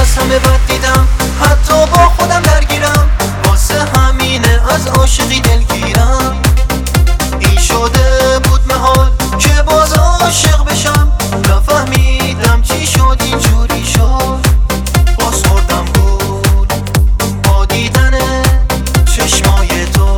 از همه بد دیدم، حتی با خودم درگیرم، واسه همینه از عاشقی دلگیرم. این شده بود محال که باز عاشق بشم، نفهمیدم چی شد اینجوری شد. باز خوردم بود با دیدن چشمای تو.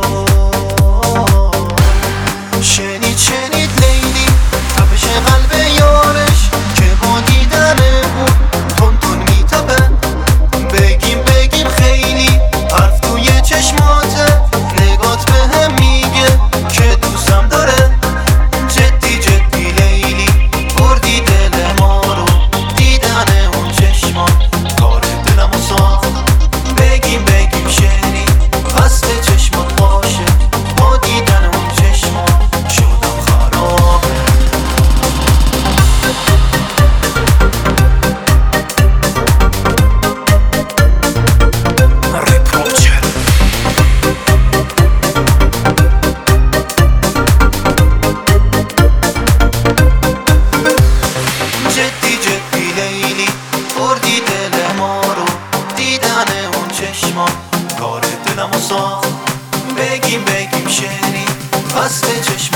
شنید لیلی تپش قلب یارش که با دیدن بود تون تون میتپه. بگیم خیلی حرف توی چشماته، نگات بهم میگه که دوستم داره. جدی لیلی بردی دل ما رو، دیدن اون چشما کار دلمو ساخت. بگیم شنید قصد چشمات باشه، با دیدن اون چشما شدم خرابه. جدی لیلی بردی دل ما رو، دیدن اون چشما کار دلمو ساخت. بگیم شنید قصد چشما